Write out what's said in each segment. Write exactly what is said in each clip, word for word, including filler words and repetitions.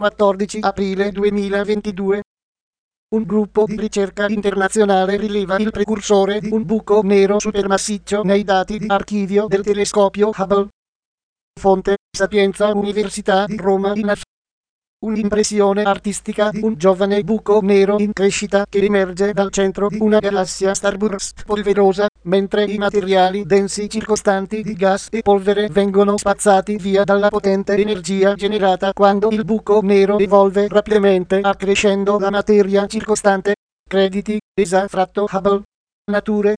quattordici aprile duemilaventidue. Un gruppo di ricerca internazionale rileva il precursore di un buco nero supermassiccio nei dati di archivio del telescopio Hubble. Fonte: Sapienza Università di Roma I N A F. Un'impressione artistica di un giovane buco nero in crescita che emerge dal centro di una galassia starburst polverosa, mentre i materiali densi circostanti di gas e polvere vengono spazzati via dalla potente energia generata quando il buco nero evolve rapidamente accrescendo la materia circostante. Crediti: E S A fratto Hubble. Nature.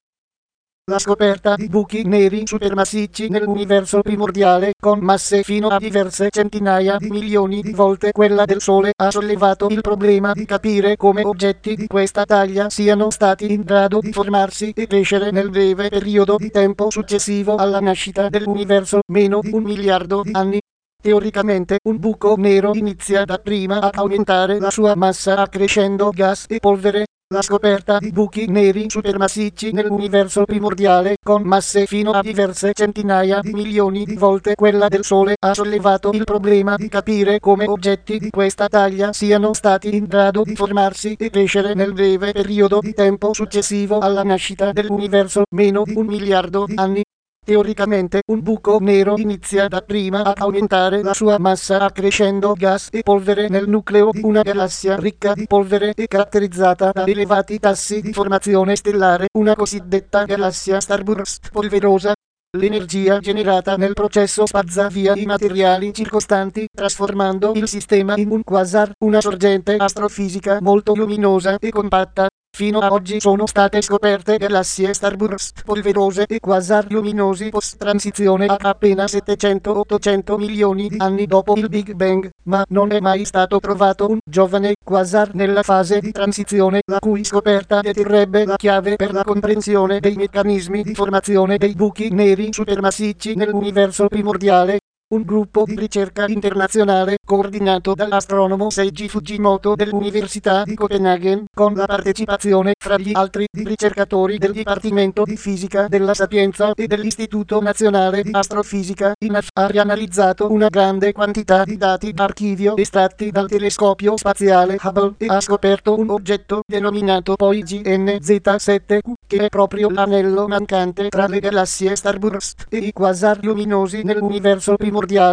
La scoperta di buchi neri supermassicci nell'universo primordiale, con masse fino a diverse centinaia di milioni di volte quella del Sole, ha sollevato il problema di capire come oggetti di questa taglia siano stati in grado di formarsi e crescere nel breve periodo di tempo successivo alla nascita dell'universo, meno di un miliardo di anni. Teoricamente, un buco nero inizia dapprima a aumentare la sua massa accrescendo gas e polvere. La scoperta di buchi neri supermassicci nell'universo primordiale, con masse fino a diverse centinaia di milioni di volte quella del Sole, ha sollevato il problema di capire come oggetti di questa taglia siano stati in grado di formarsi e crescere nel breve periodo di tempo successivo alla nascita dell'universo, meno di un miliardo di anni. Teoricamente, un buco nero inizia dapprima a aumentare la sua massa accrescendo gas e polvere nel nucleo di una galassia ricca di polvere e caratterizzata da elevati tassi di formazione stellare, una cosiddetta galassia starburst polverosa. L'energia generata nel processo spazza via i materiali circostanti, trasformando il sistema in un quasar, una sorgente astrofisica molto luminosa e compatta. Fino a oggi sono state scoperte galassie starburst polverose e quasar luminosi post-transizione a appena settecento ottocento milioni di anni dopo il Big Bang, ma non è mai stato trovato un giovane quasar nella fase di transizione, la cui scoperta deterrebbe la chiave per la comprensione dei meccanismi di formazione dei buchi neri supermassicci nell'universo primordiale. Un gruppo di ricerca internazionale, coordinato dall'astronomo Seiji Fujimoto dell'Università di Copenaghen, con la partecipazione, fra gli altri, di ricercatori del Dipartimento di Fisica della Sapienza e dell'Istituto Nazionale di Astrofisica I N A F, ha rianalizzato una grande quantità di dati d'archivio estratti dal telescopio spaziale Hubble e ha scoperto un oggetto denominato poi G N Z sette Q, che è proprio l'anello mancante tra le galassie starburst e i quasar luminosi nell'universo primordiale.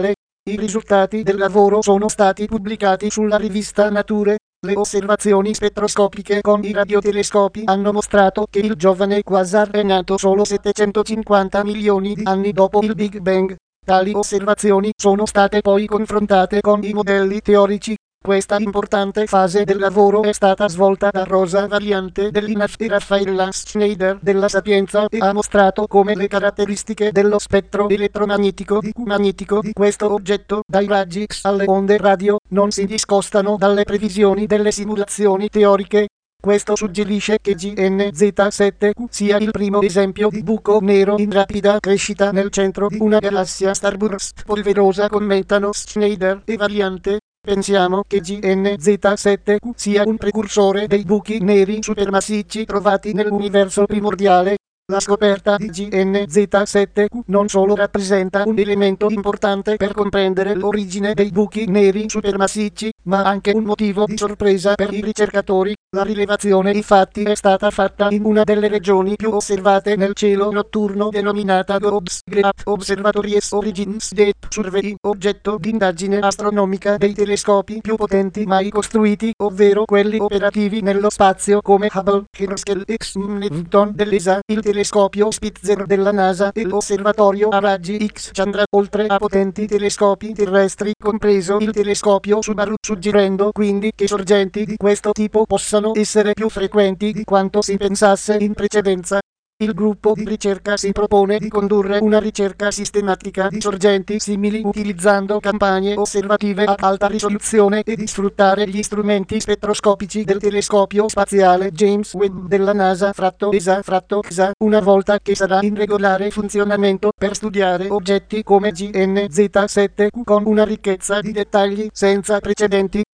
I risultati del lavoro sono stati pubblicati sulla rivista Nature. Le osservazioni spettroscopiche con i radiotelescopi hanno mostrato che il giovane quasar è nato solo settecentocinquanta milioni di anni dopo il Big Bang. Tali osservazioni sono state poi confrontate con i modelli teorici. Questa importante fase del lavoro è stata svolta da Rosa Valiante dell'I N A F e Raffaella Schneider della Sapienza e ha mostrato come le caratteristiche dello spettro elettromagnetico di Q magnetico di questo oggetto, dai raggi X alle onde radio, non si discostano dalle previsioni delle simulazioni teoriche. Questo suggerisce che G N Z sette Q sia il primo esempio di buco nero in rapida crescita nel centro di una galassia starburst polverosa, commentano Schneider e Valiante. Pensiamo che G N Z sette Q sia un precursore dei buchi neri supermassicci trovati nell'universo primordiale. La scoperta di G N Z sette Q non solo rappresenta un elemento importante per comprendere l'origine dei buchi neri supermassicci, ma anche un motivo di sorpresa per i ricercatori. La rilevazione infatti è stata fatta in una delle regioni più osservate nel cielo notturno denominata GOBS, Great Observatories Origins Deep Survey, oggetto di indagine astronomica dei telescopi più potenti mai costruiti, ovvero quelli operativi nello spazio come Hubble, Herschel X Newton dell'E S A, il telescopio Spitzer della NASA e l'osservatorio a raggi X Chandra, oltre a potenti telescopi terrestri, compreso il telescopio Subaru, suggerendo quindi che sorgenti di questo tipo possano essere più frequenti di quanto si pensasse in precedenza. Il gruppo di ricerca si propone di condurre una ricerca sistematica di sorgenti simili utilizzando campagne osservative ad alta risoluzione e di sfruttare gli strumenti spettroscopici del telescopio spaziale James Webb della NASA fratto E S A fratto X A, una volta che sarà in regolare funzionamento, per studiare oggetti come G N Z sette Q con una ricchezza di dettagli senza precedenti.